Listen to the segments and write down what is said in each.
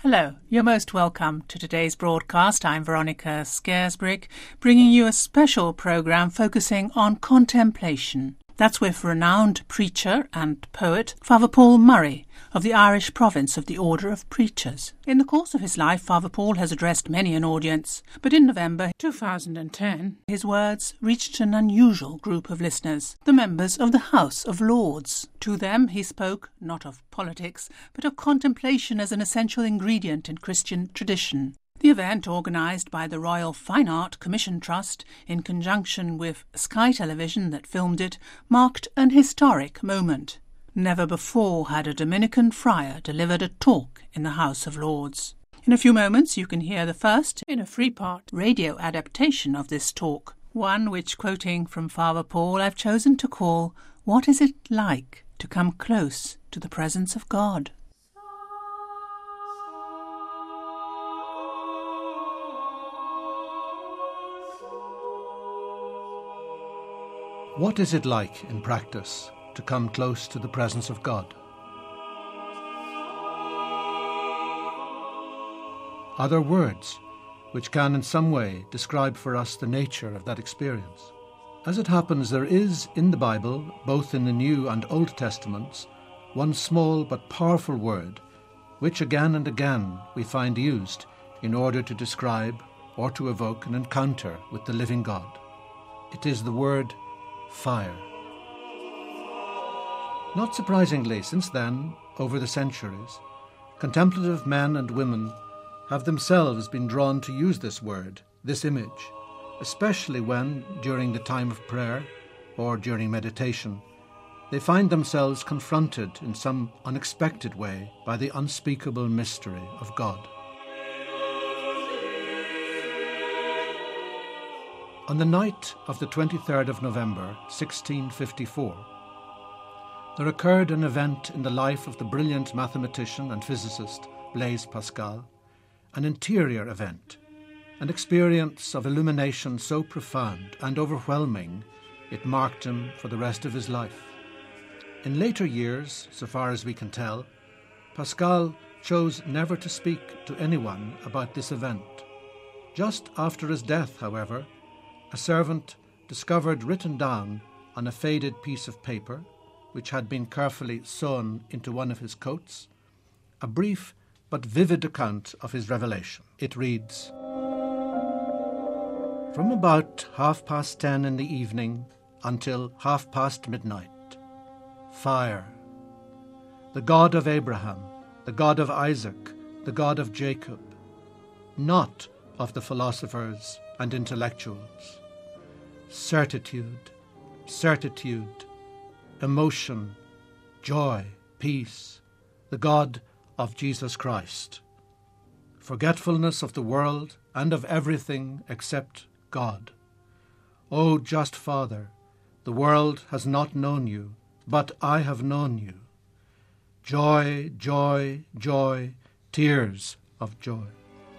Hello, you're most welcome to today's broadcast. I'm Veronica Scaresbrick, bringing you a special programme focusing on contemplation. That's with renowned preacher and poet Father Paul Murray of the Irish province of the Order of Preachers. In the course of his life, Father Paul has addressed many an audience, but in November 2010, his words reached an unusual group of listeners, the members of the House of Lords. To them he spoke not of politics, but of contemplation as an essential ingredient in Christian tradition. The event, organised by the Royal Fine Art Commission Trust in conjunction with Sky Television that filmed it, marked an historic moment. Never before had a Dominican friar delivered a talk in the House of Lords. In a few moments you can hear the first in a three-part radio adaptation of this talk, one which, quoting from Father Paul, I've chosen to call "What is it like to come close to the presence of God?" What is it like, in practice, to come close to the presence of God? Are there words which can in some way describe for us the nature of that experience? As it happens, there is in the Bible, both in the New and Old Testaments, one small but powerful word which again and again we find used in order to describe or to evoke an encounter with the living God. It is the word fire. Not surprisingly, since then, over the centuries, contemplative men and women have themselves been drawn to use this word, this image, especially when, during the time of prayer or during meditation, they find themselves confronted in some unexpected way by the unspeakable mystery of God. On the night of the 23rd of November, 1654, there occurred an event in the life of the brilliant mathematician and physicist Blaise Pascal, an interior event, an experience of illumination so profound and overwhelming it marked him for the rest of his life. In later years, so far as we can tell, Pascal chose never to speak to anyone about this event. Just after his death, however, a servant discovered written down on a faded piece of paper, which had been carefully sewn into one of his coats, a brief but vivid account of his revelation. It reads, "From about 10:30 in the evening until midnight, fire. The God of Abraham, the God of Isaac, the God of Jacob, not of the philosophers and intellectuals. Certitude, certitude, emotion, joy, peace, the God of Jesus Christ. Forgetfulness of the world and of everything except God. O just Father, the world has not known you, but I have known you. Joy, joy, joy, tears of joy."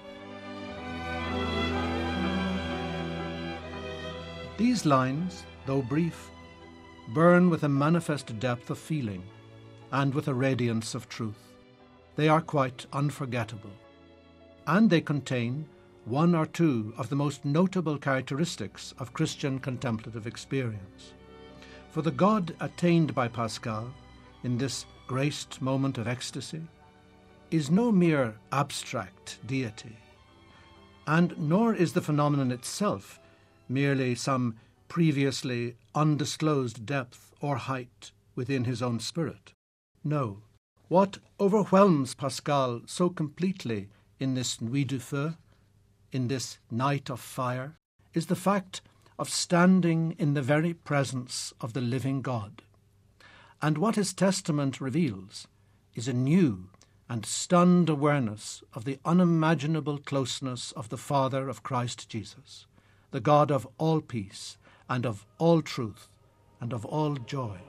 These lines, though brief, burn with a manifest depth of feeling and with a radiance of truth. They are quite unforgettable, and they contain one or two of the most notable characteristics of Christian contemplative experience. For the God attained by Pascal in this graced moment of ecstasy is no mere abstract deity, and nor is the phenomenon itself merely some previously undisclosed depth or height within his own spirit. No, what overwhelms Pascal so completely in this Nuit du Feu, in this night of fire, is the fact of standing in the very presence of the living God. And what his testament reveals is a new and stunned awareness of the unimaginable closeness of the Father of Christ Jesus, the God of all peace and of all truth and of all joy.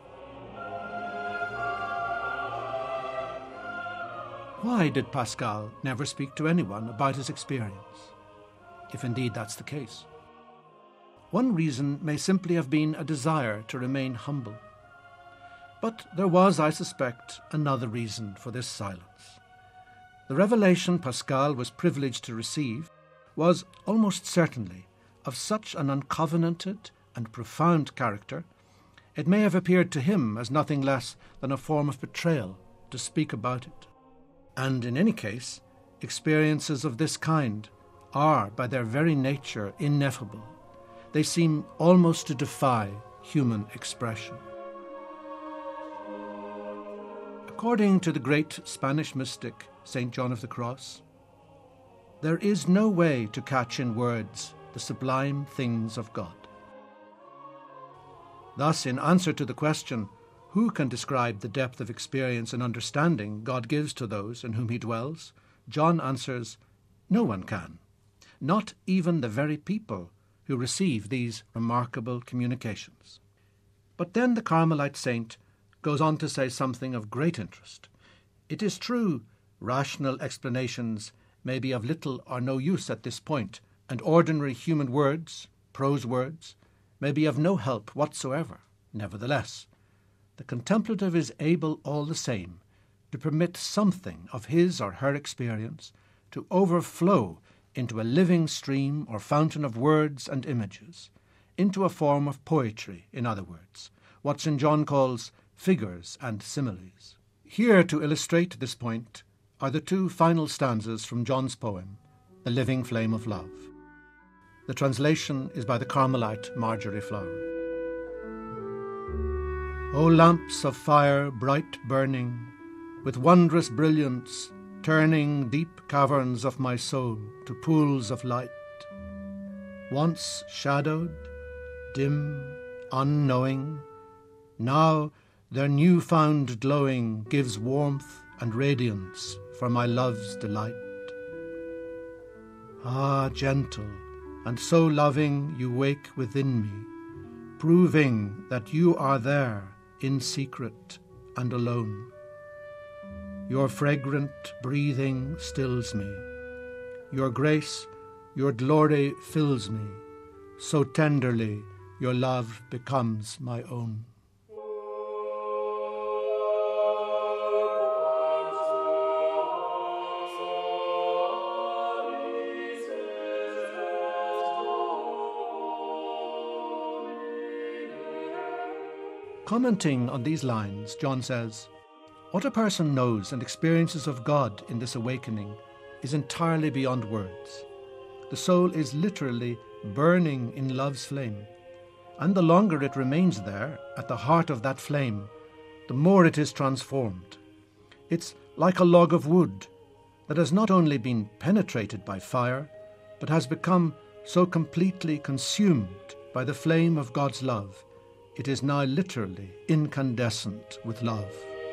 Why did Pascal never speak to anyone about his experience, if indeed that's the case? One reason may simply have been a desire to remain humble. But there was, I suspect, another reason for this silence. The revelation Pascal was privileged to receive was almost certainly of such an uncovenanted and profound character, it may have appeared to him as nothing less than a form of betrayal to speak about it. And in any case, experiences of this kind are, by their very nature, ineffable. They seem almost to defy human expression. According to the great Spanish mystic St. John of the Cross, there is no way to catch in words the sublime things of God. Thus, in answer to the question, who can describe the depth of experience and understanding God gives to those in whom he dwells, John answers, no one can, not even the very people who receive these remarkable communications. But then the Carmelite saint goes on to say something of great interest. It is true, rational explanations may be of little or no use at this point, and ordinary human words, prose words, may be of no help whatsoever. Nevertheless, the contemplative is able all the same to permit something of his or her experience to overflow into a living stream or fountain of words and images, into a form of poetry, in other words, what St. John calls figures and similes. Here, to illustrate this point, are the two final stanzas from John's poem, The Living Flame of Love. The translation is by the Carmelite Marjorie Flower. O lamps of fire bright burning, with wondrous brilliance, turning deep caverns of my soul to pools of light, once shadowed, dim, unknowing, now their new-found glowing gives warmth and radiance for my love's delight. Ah, gentle, and so loving you wake within me, proving that you are there in secret and alone. Your fragrant breathing stills me. Your grace, your glory fills me. So tenderly your love becomes my own. Commenting on these lines, John says, what a person knows and experiences of God in this awakening is entirely beyond words. The soul is literally burning in love's flame, and the longer it remains there, at the heart of that flame, the more it is transformed. It's like a log of wood that has not only been penetrated by fire, but has become so completely consumed by the flame of God's love, it is now literally incandescent with love.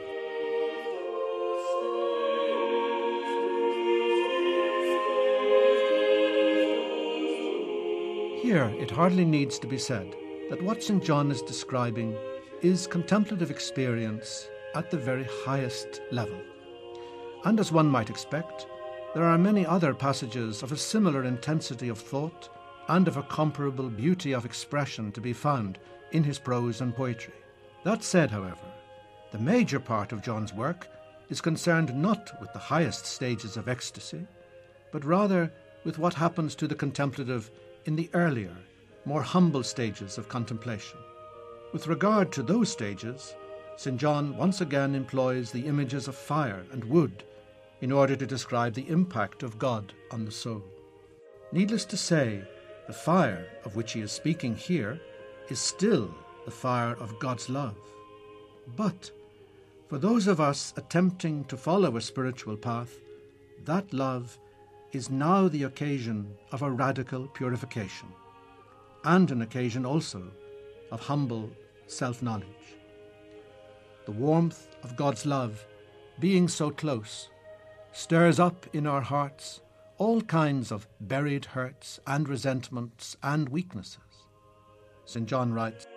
Here, it hardly needs to be said that what St. John is describing is contemplative experience at the very highest level. And as one might expect, there are many other passages of a similar intensity of thought and of a comparable beauty of expression to be found in his prose and poetry. That said, however, the major part of John's work is concerned not with the highest stages of ecstasy, but rather with what happens to the contemplative in the earlier, more humble stages of contemplation. With regard to those stages, St. John once again employs the images of fire and wood in order to describe the impact of God on the soul. Needless to say, the fire of which he is speaking here is still the fire of God's love. But for those of us attempting to follow a spiritual path, that love is now the occasion of a radical purification, and an occasion also of humble self-knowledge. The warmth of God's love, being so close, stirs up in our hearts all kinds of buried hurts and resentments and weaknesses. St. John writes,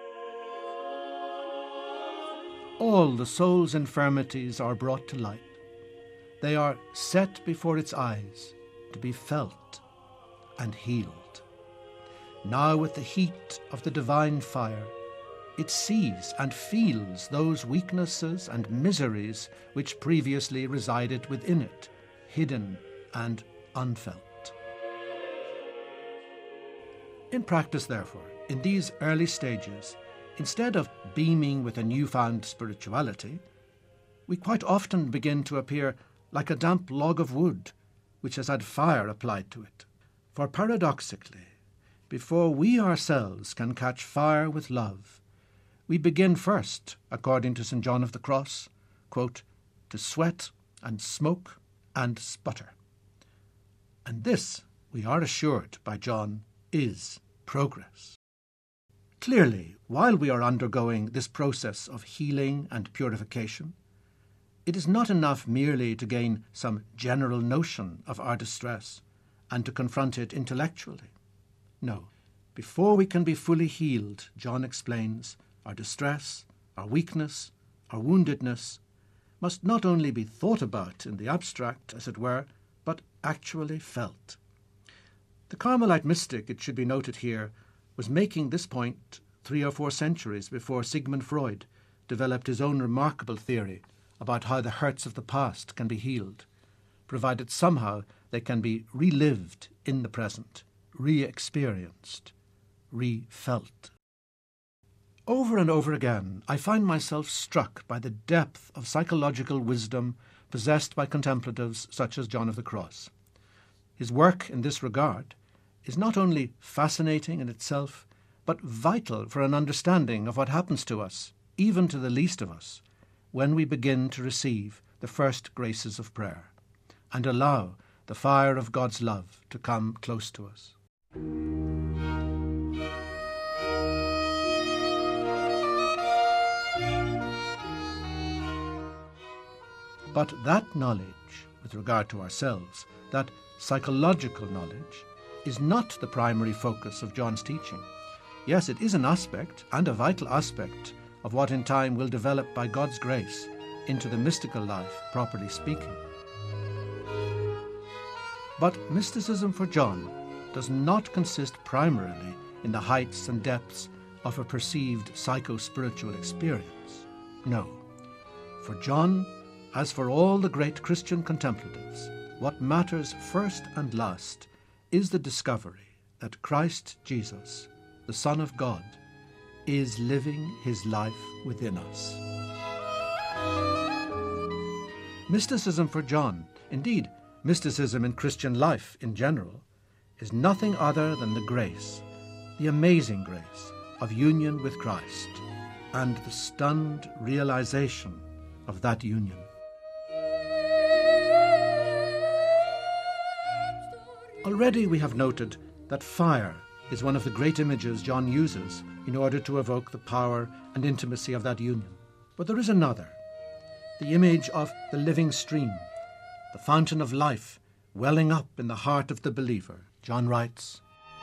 all the soul's infirmities are brought to light. They are set before its eyes to be felt and healed. Now with the heat of the divine fire, it sees and feels those weaknesses and miseries which previously resided within it, hidden and unfelt. In practice, therefore, in these early stages, instead of beaming with a newfound spirituality, we quite often begin to appear like a damp log of wood which has had fire applied to it. For paradoxically, before we ourselves can catch fire with love, we begin first, according to St. John of the Cross, quote, to sweat and smoke and sputter. And this, we are assured by John, is progress. Clearly, while we are undergoing this process of healing and purification, it is not enough merely to gain some general notion of our distress and to confront it intellectually. No, before we can be fully healed, John explains, our distress, our weakness, our woundedness must not only be thought about in the abstract, as it were, but actually felt. The Carmelite mystic, it should be noted here, was making this point 3 or 4 centuries before Sigmund Freud developed his own remarkable theory about how the hurts of the past can be healed, provided somehow they can be relived in the present, re-experienced, re-felt. Over and over again, I find myself struck by the depth of psychological wisdom possessed by contemplatives such as John of the Cross. His work in this regard is not only fascinating in itself, but vital for an understanding of what happens to us, even to the least of us, when we begin to receive the first graces of prayer and allow the fire of God's love to come close to us. But that knowledge, with regard to ourselves, that psychological knowledge, is not the primary focus of John's teaching. Yes, it is an aspect, and a vital aspect, of what in time will develop by God's grace into the mystical life, properly speaking. But mysticism for John does not consist primarily in the heights and depths of a perceived psycho-spiritual experience. No. For John, as for all the great Christian contemplatives, what matters first and last is the discovery that Christ Jesus, the Son of God, is living his life within us. Mysticism for John, indeed, mysticism in Christian life in general, is nothing other than the grace, the amazing grace of union with Christ, and the stunned realization of that union. Already we have noted that fire is one of the great images John uses in order to evoke the power and intimacy of that union. But there is another, the image of the living stream, the fountain of life welling up in the heart of the believer. John writes,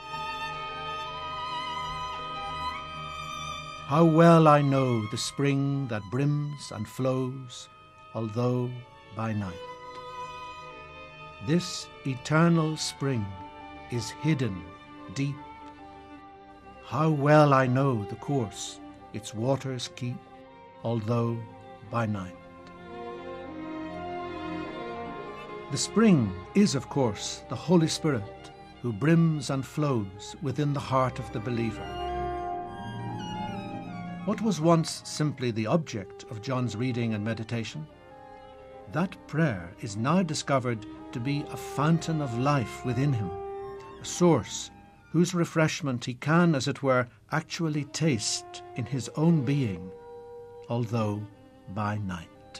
"How well I know the spring that brims and flows, although by night. This eternal spring is hidden deep. How well I know the course its waters keep, although by night." The spring is, of course, the Holy Spirit who brims and flows within the heart of the believer. What was once simply the object of John's reading and meditation, that prayer is now discovered to be a fountain of life within him, a source whose refreshment he can, as it were, actually taste in his own being, although by night.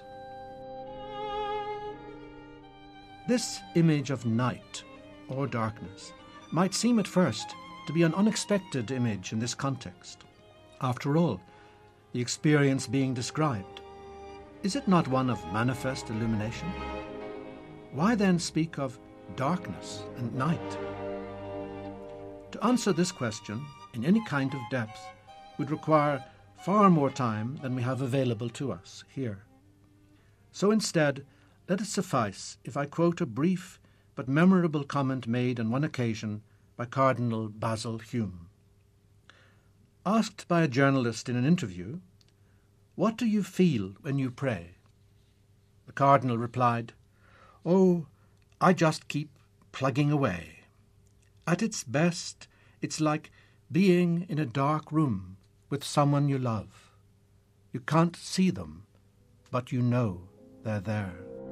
This image of night, or darkness, might seem at first to be an unexpected image in this context. After all, the experience being described, is it not one of manifest illumination? Why then speak of darkness and night? To answer this question in any kind of depth would require far more time than we have available to us here. So instead, let it suffice if I quote a brief but memorable comment made on one occasion by Cardinal Basil Hume. Asked by a journalist in an interview, "What do you feel when you pray?" The Cardinal replied, "Oh, I just keep plugging away. At its best, it's like being in a dark room with someone you love. You can't see them, but you know they're there.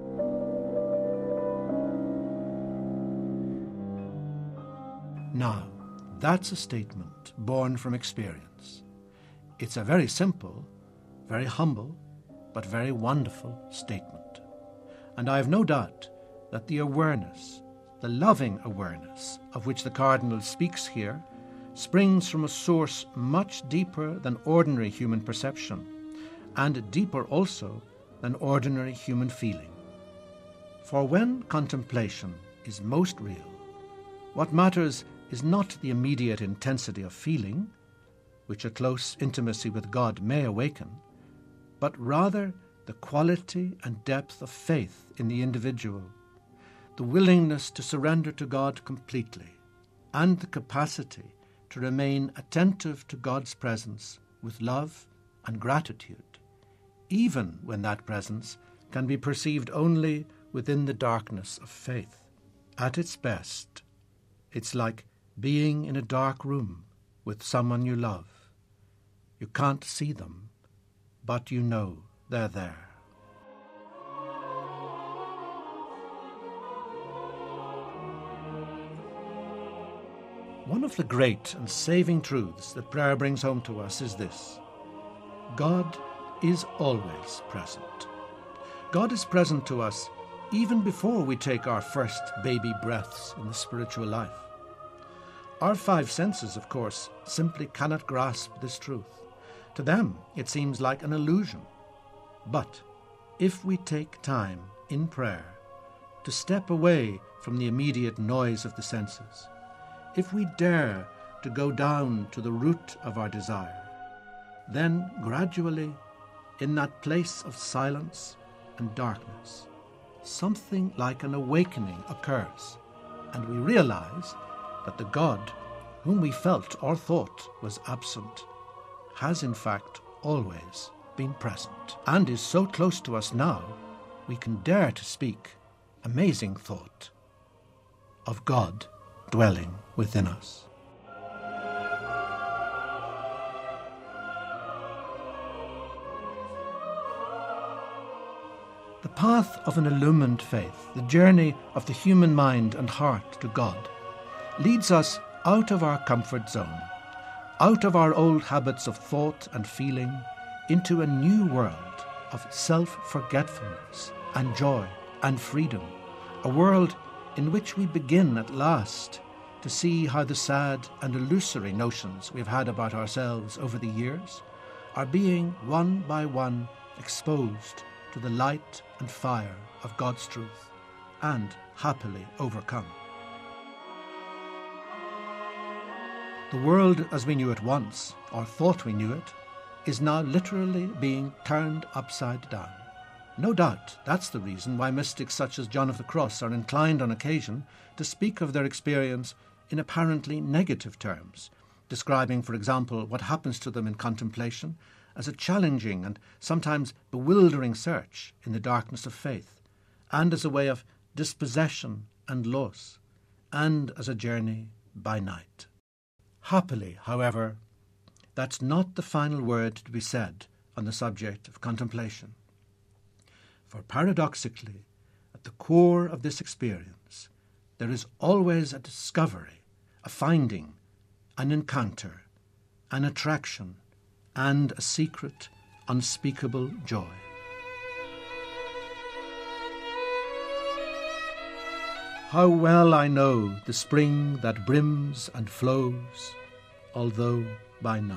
Now, that's a statement born from experience. It's a very simple, very humble, but very wonderful statement. And I have no doubt that the awareness, the loving awareness of which the Cardinal speaks here, springs from a source much deeper than ordinary human perception, and deeper also than ordinary human feeling. For when contemplation is most real, what matters is not the immediate intensity of feeling, which a close intimacy with God may awaken, but rather the quality and depth of faith in the individual, the willingness to surrender to God completely, and the capacity to remain attentive to God's presence with love and gratitude, even when that presence can be perceived only within the darkness of faith. At its best, it's like being in a dark room with someone you love. You can't see them, but you know they're there. One of the great and saving truths that prayer brings home to us is this: God is always present. God is present to us even before we take our first baby breaths in the spiritual life. Our five senses, of course, simply cannot grasp this truth. To them, it seems like an illusion. But if we take time in prayer to step away from the immediate noise of the senses, if we dare to go down to the root of our desire, then gradually, in that place of silence and darkness, something like an awakening occurs, and we realize that the God whom we felt or thought was absent has in fact always been present, and is so close to us now we can dare to speak amazing thought of God dwelling within us. The path of an illumined faith, the journey of the human mind and heart to God, leads us out of our comfort zone, out of our old habits of thought and feeling, into a new world of self-forgetfulness and joy and freedom, a world in which we begin at last to see how the sad and illusory notions we've had about ourselves over the years are being one by one exposed to the light and fire of God's truth and happily overcome. The world as we knew it once, or thought we knew it, is now literally being turned upside down. No doubt that's the reason why mystics such as John of the Cross are inclined on occasion to speak of their experience in apparently negative terms, describing, for example, what happens to them in contemplation as a challenging and sometimes bewildering search in the darkness of faith, and as a way of dispossession and loss, and as a journey by night. Happily, however, that's not the final word to be said on the subject of contemplation. For paradoxically, at the core of this experience, there is always a discovery, a finding, an encounter, an attraction, and a secret, unspeakable joy. How well I know the spring that brims and flows, although by night.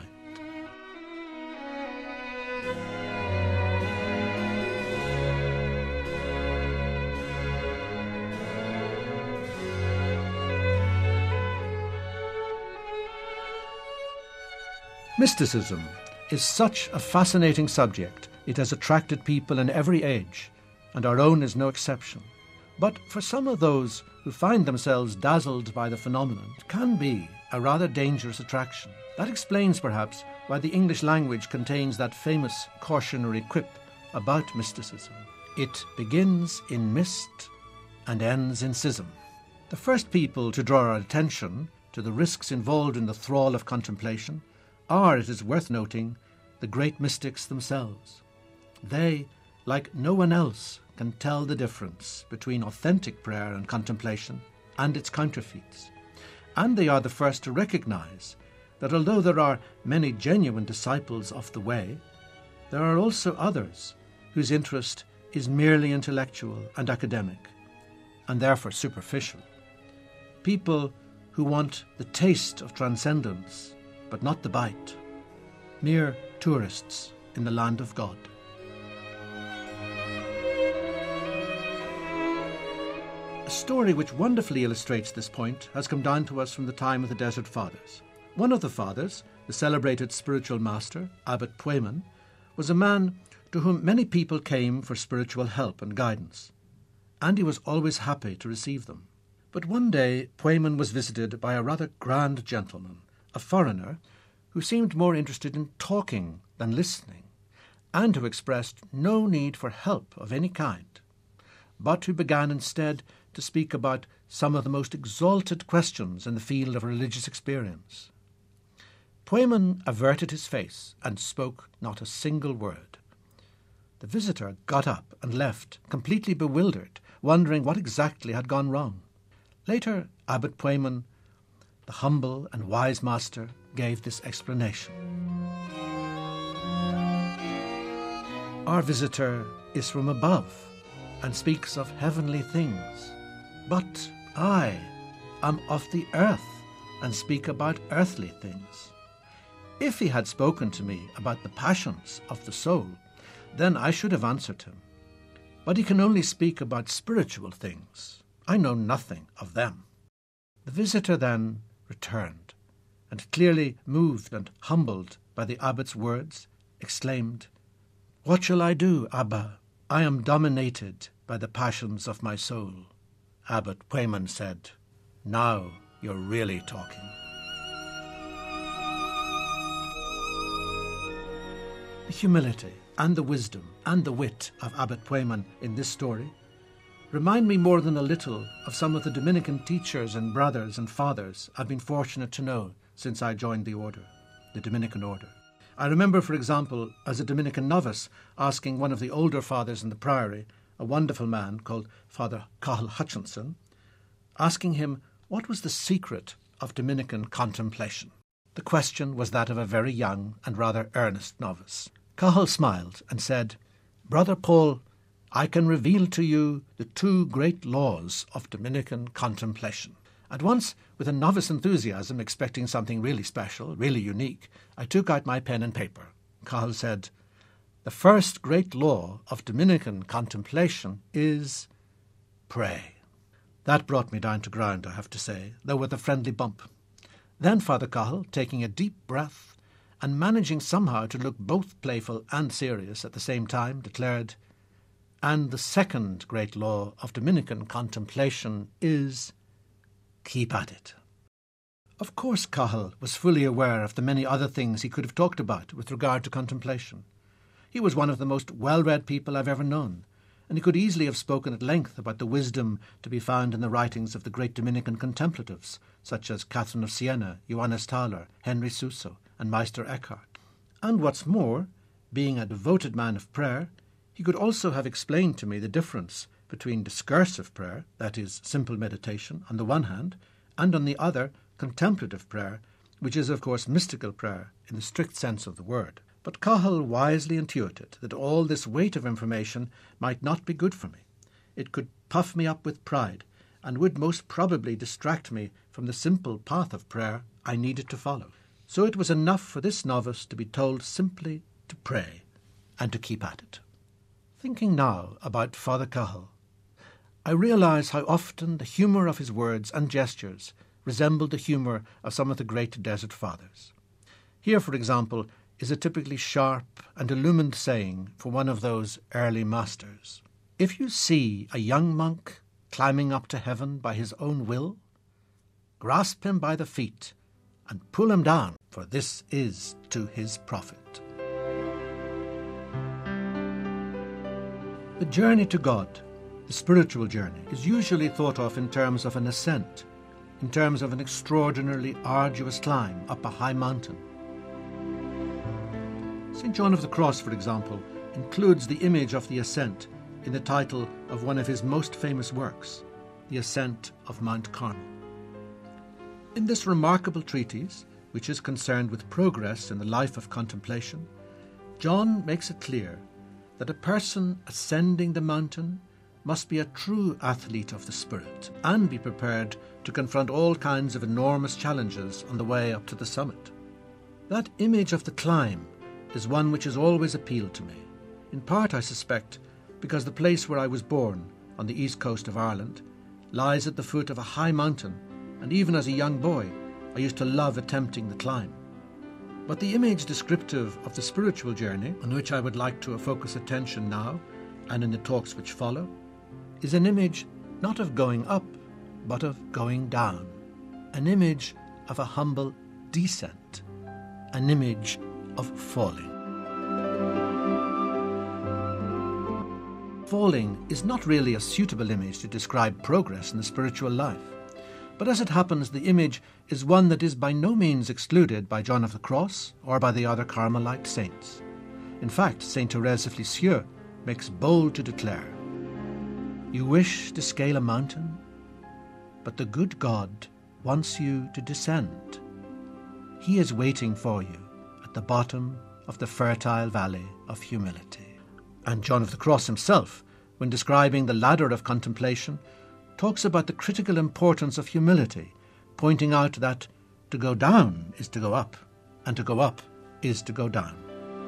Mysticism is such a fascinating subject. It has attracted people in every age, and our own is no exception. But for some of those who find themselves dazzled by the phenomenon, it can be a rather dangerous attraction. That explains, perhaps, why the English language contains that famous cautionary quip about mysticism. It begins in mist and ends in schism. The first people to draw our attention to the risks involved in the thrall of contemplation are, it is worth noting, the great mystics themselves. They, like no one else, can tell the difference between authentic prayer and contemplation and its counterfeits. And they are the first to recognize that although there are many genuine disciples of the way, there are also others whose interest is merely intellectual and academic, and therefore superficial. People who want the taste of transcendence, but not the bite. Mere tourists in the land of God. A story which wonderfully illustrates this point has come down to us from the time of the Desert Fathers. One of the fathers, the celebrated spiritual master, Abbot Pueyman, was a man to whom many people came for spiritual help and guidance, and he was always happy to receive them. But one day Pueyman was visited by a rather grand gentleman, a foreigner, who seemed more interested in talking than listening, and who expressed no need for help of any kind, but who began instead to speak about some of the most exalted questions in the field of religious experience. Pueyman averted his face and spoke not a single word. The visitor got up and left, completely bewildered, wondering what exactly had gone wrong. Later, Abbot Pueyman, the humble and wise master, gave this explanation. Our visitor is from above and speaks of heavenly things, but I am of the earth and speak about earthly things. If he had spoken to me about the passions of the soul, then I should have answered him. But he can only speak about spiritual things. I know nothing of them. The visitor then returned, and clearly moved and humbled by the abbot's words, exclaimed, "What shall I do, Abba? I am dominated by the passions of my soul." Abbot Pueyman said, "Now you're really talking." The humility and the wisdom and the wit of Abbot Pueyman in this story remind me more than a little of some of the Dominican teachers and brothers and fathers I've been fortunate to know since I joined the order, the Dominican order. I remember, for example, as a Dominican novice, asking one of the older fathers in the priory, a wonderful man called Father Cahill Hutchinson, asking him what was the secret of Dominican contemplation. The question was that of a very young and rather earnest novice. Cahill smiled and said, "Brother Paul, I can reveal to you the two great laws of Dominican contemplation." At once, with a novice enthusiasm, expecting something really special, really unique, I took out my pen and paper. Cahill said, "The first great law of Dominican contemplation is pray." That brought me down to ground, I have to say, though with a friendly bump. Then Father Cahill, taking a deep breath and managing somehow to look both playful and serious at the same time, declared, "And the second great law of Dominican contemplation is keep at it." Of course Cahill was fully aware of the many other things he could have talked about with regard to contemplation. He was one of the most well-read people I've ever known, and he could easily have spoken at length about the wisdom to be found in the writings of the great Dominican contemplatives, such as Catherine of Siena, Johannes Thaler, Henry Suso, and Meister Eckhart. And what's more, being a devoted man of prayer, he could also have explained to me the difference between discursive prayer, that is, simple meditation, on the one hand, and on the other, contemplative prayer, which is, of course, mystical prayer in the strict sense of the word. But Cahill wisely intuited that all this weight of information might not be good for me. It could puff me up with pride, and would most probably distract me from the simple path of prayer I needed to follow. So it was enough for this novice to be told simply to pray and to keep at it. Thinking now about Father Cahill, I realise how often the humour of his words and gestures resembled the humour of some of the great Desert Fathers. Here, for example, is a typically sharp and illumined saying for one of those early masters. "If you see a young monk climbing up to heaven by his own will, grasp him by the feet and pull him down, for this is to his profit." The journey to God The spiritual journey is usually thought of in terms of an ascent, in terms of an extraordinarily arduous climb up a high mountain. St. John of the Cross, for example, includes the image of the ascent in the title of one of his most famous works, The Ascent of Mount Carmel. In this remarkable treatise, which is concerned with progress in the life of contemplation, John makes it clear that a person ascending the mountain must be a true athlete of the spirit and be prepared to confront all kinds of enormous challenges on the way up to the summit. That image of the climb is one which has always appealed to me, in part, I suspect, because the place where I was born, on the east coast of Ireland, lies at the foot of a high mountain, and even as a young boy, I used to love attempting the climb. But the image descriptive of the spiritual journey, on which I would like to focus attention now, and in the talks which follow, is an image not of going up, but of going down, an image of a humble descent, an image of falling. Falling is not really a suitable image to describe progress in the spiritual life, but as it happens, the image is one that is by no means excluded by John of the Cross or by the other Carmelite saints. In fact, Saint Thérèse of Lisieux makes bold to declare, "You wish to scale a mountain, but the good God wants you to descend. He is waiting for you at the bottom of the fertile valley of humility." And John of the Cross himself, when describing the ladder of contemplation, talks about the critical importance of humility, pointing out that to go down is to go up, and to go up is to go down.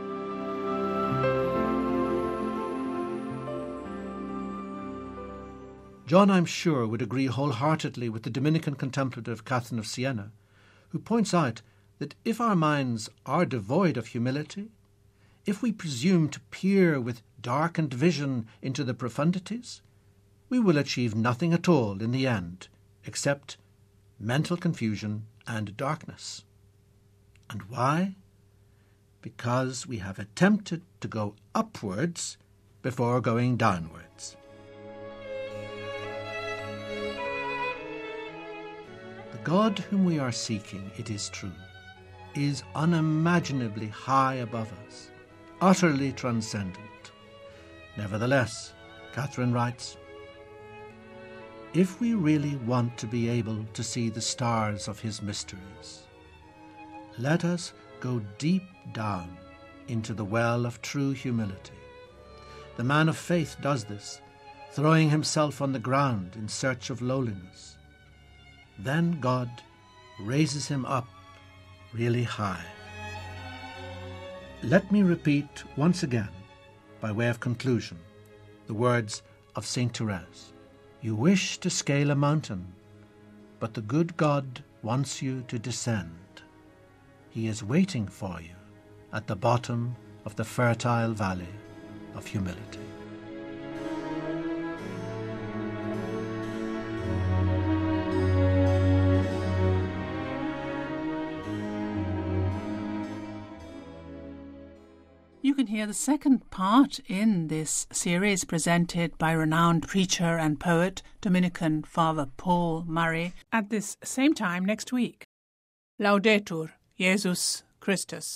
John, I'm sure, would agree wholeheartedly with the Dominican contemplative Catherine of Siena, who points out that if our minds are devoid of humility, if we presume to peer with darkened vision into the profundities, we will achieve nothing at all in the end, except mental confusion and darkness. And why? Because we have attempted to go upwards before going downwards. The God whom we are seeking, it is true, is unimaginably high above us, utterly transcendent. Nevertheless, Catherine writes, if we really want to be able to see the stars of his mysteries, let us go deep down into the well of true humility. The man of faith does this, throwing himself on the ground in search of lowliness. Then God raises him up really high. Let me repeat once again, by way of conclusion, the words of Saint Thérèse. You wish to scale a mountain, but the good God wants you to descend. He is waiting for you at the bottom of the fertile valley of humility. You can hear the second part in this series presented by renowned preacher and poet, Dominican Father Paul Murray, at this same time next week. Laudetur Jesus Christus.